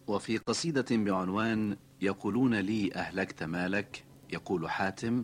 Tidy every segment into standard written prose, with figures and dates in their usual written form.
وفي قصيدة بعنوان يقولون لي أهلكت مالك، يقول حاتم: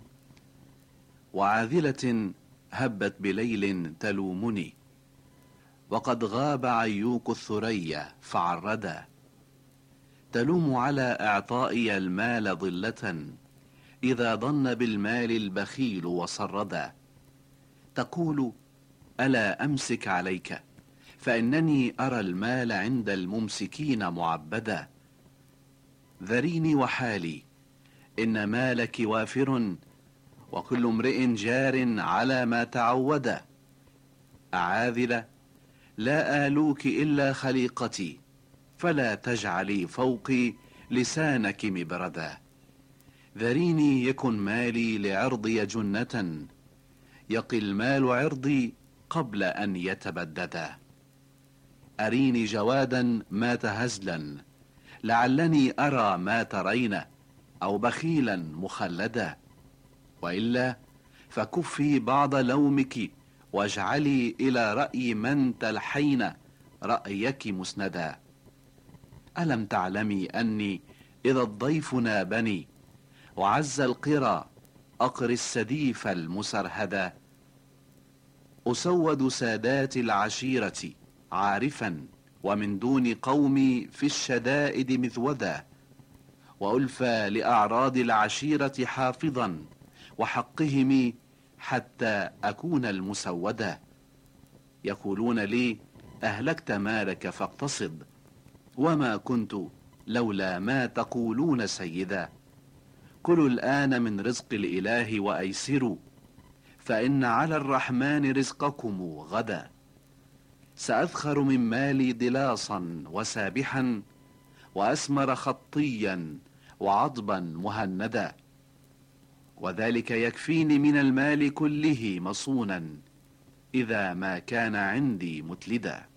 وعاذلة هبت بليل تلومني، وقد غاب عيوق الثريا فعردا، تلوم على إعطائي المال ضلة، إذا ضن بالمال البخيل وصردا، تقول: ألا أمسك عليك، فإنني أرى المال عند الممسكين معبدا، ذريني وحالي، إن مالك وافر، وكل امرئ جار على ما تعود، أعاذل لا آلوك إلا خليقتي، فلا تجعلي فوقي لسانك مبردا، ذريني يكن مالي لعرضي جنة، يقي المال عرضي قبل أن يتبددا، أريني جوادا مات هزلا، لعلني أرى ما ترين، أو بخيلا مخلدا، وإلا فكفي بعض لومك، واجعلي إلى رأي من تلحين رأيك مسندا، ألم تعلمي أني إذا الضيف نابني، وعز القرى أقري السديف المسرهدا، أسود سادات العشيرة عارفا، ومن دون قومي في الشدائد مذودا، وألفى لأعراض العشيرة حافظا، وحقهم حتى أكون المسودا، يقولون لي أهلكت مالك فاقتصد، وما كنت لولا ما تقولون سيدا، كلوا الآن من رزق الإله وأيسروا، فإن على الرحمن رزقكم غدا، سأذخر من مالي ضلاصا وسابحا، وأسمر خطيا وعضبا مهندا، وذلك يكفيني من المال كله مصونا، إذا ما كان عندي متلدا.